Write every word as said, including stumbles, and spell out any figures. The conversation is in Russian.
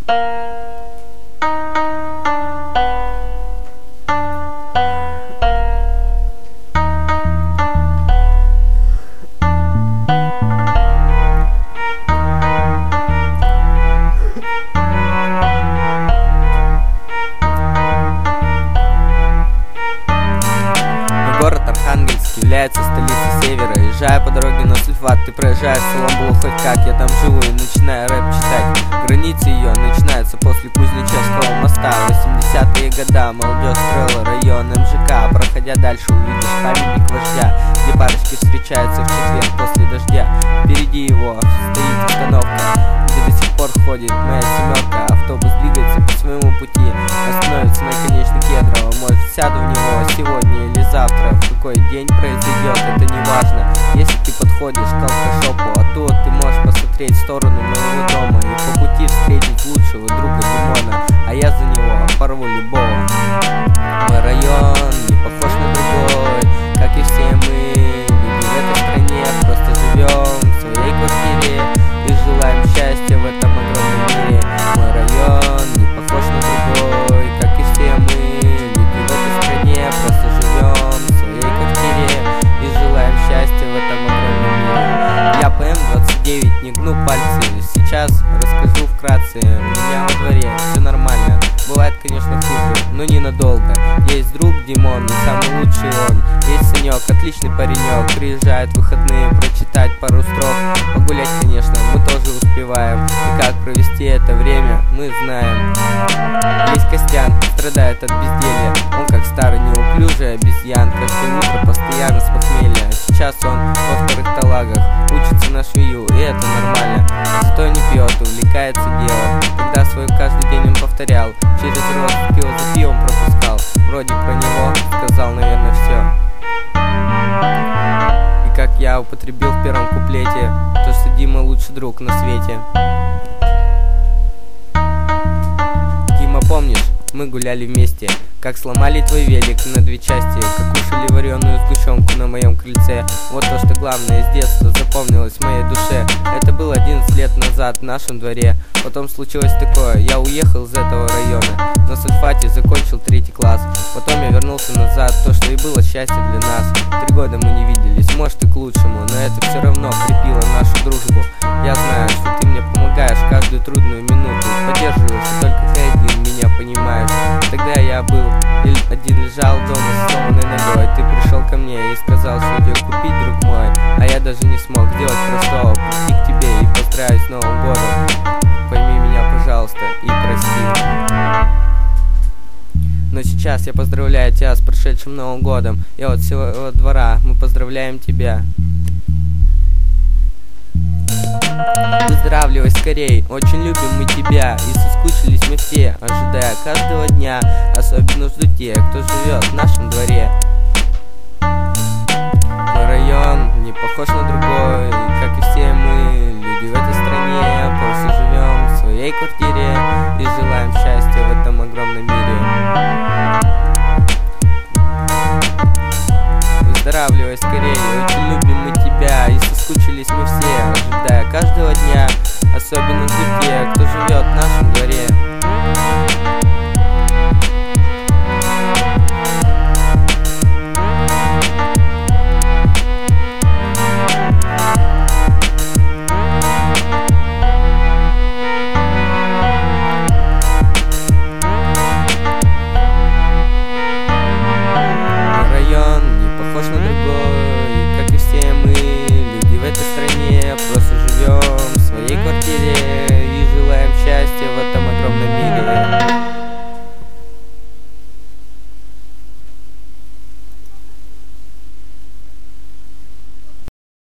Город Архангельск является столицей севера. Езжая по дороге на Сульфат, ты проезжаешь селом Булу хоть как. Я там живу и начинаю рэп читать. Границы ее начинаются после Кузнечевского моста. восьмидесятые года молодежь строила район эм жэ ка. Проходя дальше, увидишь памятник вождя, где парочки встречаются в четверг после дождя. Впереди его стоит остановка, где до сих пор ходит моя семерка. Автобус двигается по своему пути, остановится на конечной Кедрово. Может, сяду в него сегодня или завтра. В какой день произойдет, это не важно. Если ты подходишь к алкошопу, а то ты можешь посмотреть в сторону моего дома и по пути встретить лучшего друга Димона, а я за него порву любого. Мой район не похож на другой, как и все мы. Люди в этой стране просто живем в своей квартире и желаем счастья в этом огромном мире. Мой район не похож на другой, как и все мы. Люди в этой стране просто живем в своей квартире и желаем счастья в этом огромном мире. Я по эм двадцать девять не гну пальцы, сейчас расскажу вкратце. У меня во дворе все нормально, бывает, конечно, хуже, но ненадолго. Есть друг Димон, и самый лучший он. Есть Санек, отличный паренек, приезжает в выходные прочитать пару строк. Погулять, конечно, мы тоже успеваем, и как провести это время мы знаем. Есть Костян, страдает от безделья, он как старый неуклюжий обезьян. Каждое утро постоянно с похмелья. Сейчас он во вторых талагах учится на швею, и это нормально. Зато не пьет, увлекается делом. Когда свой каждый день он повторял, через рот пиво за пивом пропускал. Вроде про него сказал, наверное, все. И как я употребил в первом куплете, то что Дима лучший друг на свете. Дима, помнишь, мы гуляли вместе, как сломали твой велик на две части, как кушали вареную сгущенку на моем крыльце. Вот то, что главное с детства запомнилось в моей душе. Это было одиннадцать лет назад в нашем дворе. Потом случилось такое, я уехал из этого района. На Сульфате закончил третий класс. Потом я вернулся назад, то, что и было счастье для нас. Три года мы не виделись, может и к лучшему, но это все равно крепило нашу дружбу. Я знаю, что ты мне помогаешь каждую трудную минуту, поддерживаешь, и только ты один меня понимаешь. Тогда я был один, лежал дома с сломанной ногой. Ты пришел ко мне и сказал, что идет купить, друг мой. А я даже не смог делать простого, прийти к тебе и поздравить с Новым годом. Пойми меня, пожалуйста, и прости. Но сейчас я поздравляю тебя с прошедшим Новым годом. И от всего двора мы поздравляем тебя. Выздоравливай скорей, очень любим мы тебя. И соскучились мы все, ожидая каждого дня. Особенно жду те, кто живет в нашем дворе. Мой район не похож на другой, как и все мы. Люди в этой стране просто живем в своей квартире и желаем счастья в этом огромном мире. Выздоравливай скорее, очень любим мы тебя. И соскучились мы все, ожидая каждого дня. Особенно жду те, кто живет на